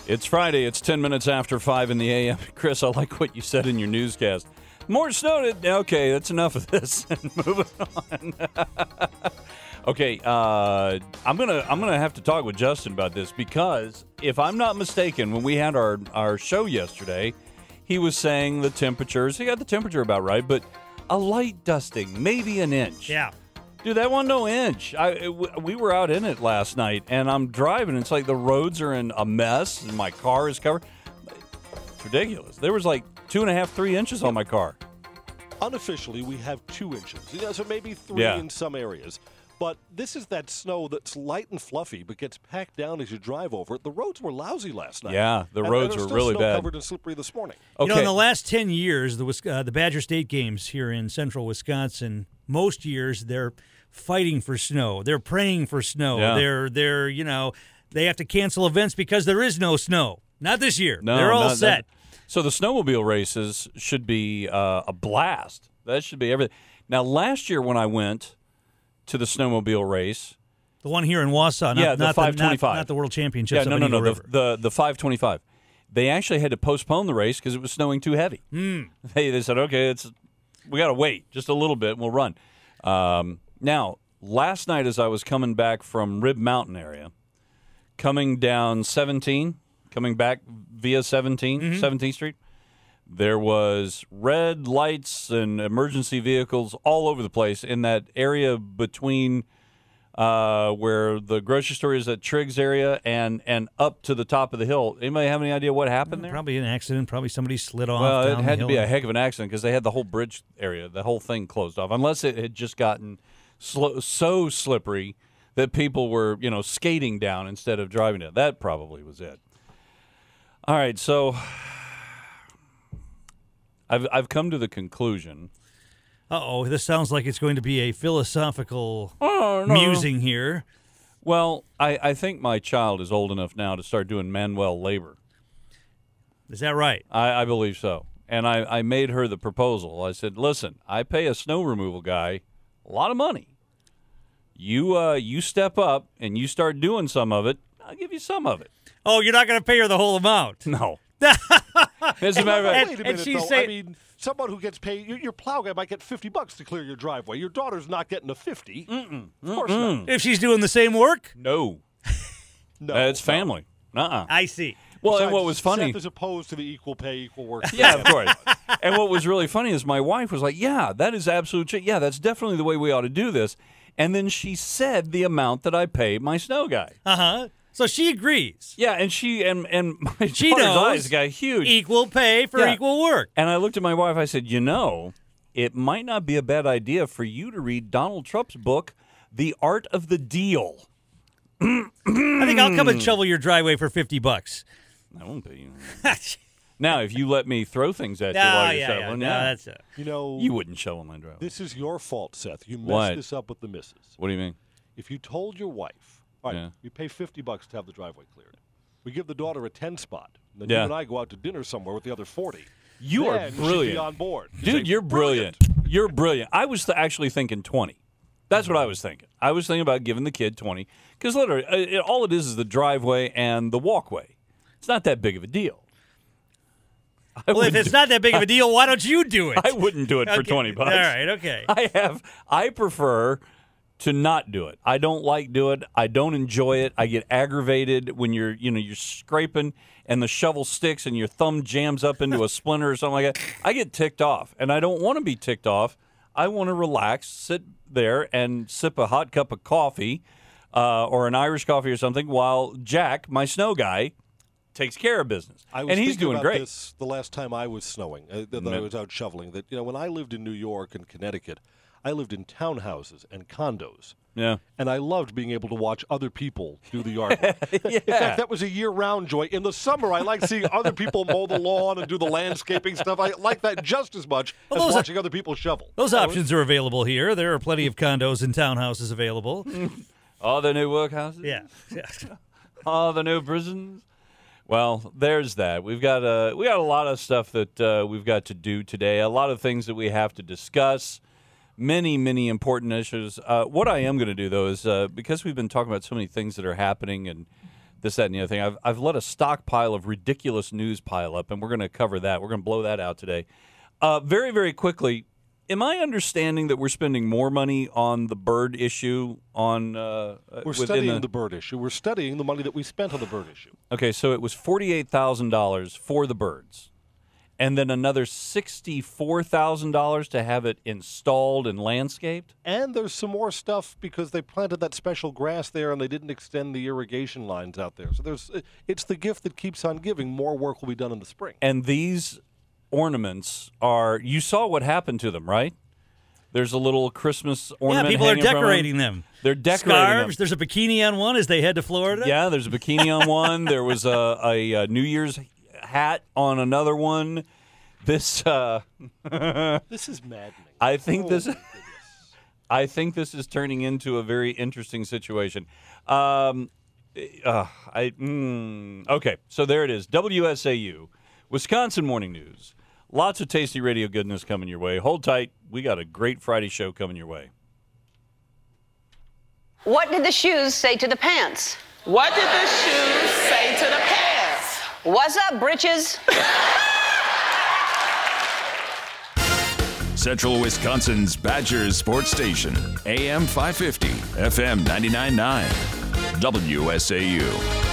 It's Friday. It's 10 minutes after 5 in the a.m. Chris, I like what you said in your newscast. More snow. Okay, that's enough of this. Moving on. Okay, I'm gonna have to talk with Justin about this because if I'm not mistaken, when we had our show yesterday, he was saying the temperatures. He got the temperature about right, but a light dusting, maybe an inch. Yeah. Dude, that wasn't no inch. We were out in it last night, and I'm driving. It's like the roads are in a mess, and my car is covered. It's ridiculous. There was like 2.5, 3 inches on my car. Unofficially, we have 2 inches. So maybe 3 in some areas. But this is that snow that's light and fluffy, but gets packed down as you drive over it. The roads were lousy last night. Yeah, the roads were really bad. Covered and slippery this morning. Okay. You know, in the last 10 years, the Badger State games here in central Wisconsin, most years they're fighting for snow. They're praying for snow. Yeah. They're they have to cancel events because there is no snow. Not this year. No, they're all set. So the snowmobile races should be a blast. That should be everything. Now, last year when I went to the snowmobile race, the one here in Wausau, the 525, not the World Championships. Yeah, no, the 525. They actually had to postpone the race because it was snowing too heavy. They said, okay, we got to wait just a little bit and we'll run. Now, last night as I was coming back from Rib Mountain area, coming down 17, coming back via 17th Street, there was red lights and emergency vehicles all over the place in that area between where the grocery store is at Triggs area and up to the top of the hill. Anybody have any idea what happened there? Probably an accident. Probably somebody slid off. Well, down it had the to be hill. a heck of an accident because they had the whole bridge area, the whole thing closed off. Unless it had just gotten so slippery that people were, skating down instead of driving down. That probably was it. All right, so I've come to the conclusion. Uh-oh, this sounds like it's going to be a philosophical no. musing here. Well, I think my child is old enough now to start doing manual labor. Is that right? I believe so. And I made her the proposal. I said, listen, I pay a snow removal guy a lot of money. You step up and you start doing some of it, I'll give you some of it. Oh, you're not going to pay her the whole amount? No. As a matter of fact, Wait a minute, though. I mean, someone who gets paid, your plow guy might get $50 to clear your driveway. Your daughter's not getting a 50. Of course not. If she's doing the same work? no. No, It's family. Uh-uh. I see. Well, Besides, and what was funny... Seth is opposed to the equal pay, equal work. Yeah, of course. And what was really funny is my wife was like, yeah, that is absolute yeah, that's definitely the way we ought to do this. And then she said the amount that I pay my snow guy. Uh-huh. So she agrees. Yeah, and my She daughter's knows. eyes got huge. Equal pay for equal work. And I looked at my wife, I said, it might not be a bad idea for you to read Donald Trump's book, The Art of the Deal. I think I'll come and shovel your driveway for $50. I won't pay you. Now, if you let me throw things at you while you're shoveling, that's you wouldn't shovel my driveway. This is your fault, Seth. You What? messed this up with the missus. What do you mean? If you told your wife, all right, you pay $50 to have the driveway cleared. We give the daughter a 10 spot. And then you and I go out to dinner somewhere with the other 40. You are Then brilliant. she'd be on board. Dude, you're brilliant. You're brilliant. I was actually thinking 20. That's what I was thinking. I was thinking about giving the kid 20 because literally all it is the driveway and the walkway. It's not that big of a deal. Well, if it's not that big of a deal, why don't you do it? I wouldn't do it for $20. All right, okay. I prefer to not do it. I don't like do it. I don't enjoy it. I get aggravated when you're scraping and the shovel sticks and your thumb jams up into a splinter or something like that. I get ticked off, and I don't want to be ticked off. I want to relax, sit there, and sip a hot cup of coffee or an Irish coffee or something while Jack, my snow guy, takes care of business. And he's doing great. This the last time I was snowing, that I was out shoveling. That when I lived in New York and Connecticut, I lived in townhouses and condos. Yeah. And I loved being able to watch other people do the yard work. Yeah. In fact, that was a year-round joy. In the summer, I liked seeing other people mow the lawn and do the landscaping stuff. I like that just as much as watching other people shovel. Those options are available here. There are plenty of condos and townhouses available. All the new workhouses? Yeah. All the new prisons? Well, there's that. We got a lot of stuff that we've got to do today. A lot of things that we have to discuss. Many, many important issues. What I am going to do, though, is because we've been talking about so many things that are happening and this, that, and the other thing. I've let a stockpile of ridiculous news pile up, and we're going to cover that. We're going to blow that out today. Very, very quickly, am I understanding that we're spending more money on the bird issue? We're studying the bird issue. We're studying the money that we spent on the bird issue. Okay, so it was $48,000 for the birds, and then another $64,000 to have it installed and landscaped? And there's some more stuff because they planted that special grass there and they didn't extend the irrigation lines out there. So it's the gift that keeps on giving. More work will be done in the spring. And these ornaments you saw what happened to them, right? There's a little Christmas ornament. Yeah, people are hanging from decorating them. They're decorating Scarves. them. There's a bikini on one as they head to Florida. Yeah, there's a bikini on one. There was a New Year's hat on another one. This this is maddening. I think this is turning into a very interesting situation. Okay, so there it is. WSAU, Wisconsin Morning News. Lots of tasty radio goodness coming your way. Hold tight. We got a great Friday show coming your way. What did the shoes say to the pants? What did the shoes say to the pants? What's up, britches? Central Wisconsin's Badger Sports Station, AM 550, FM 99.9, WSAU.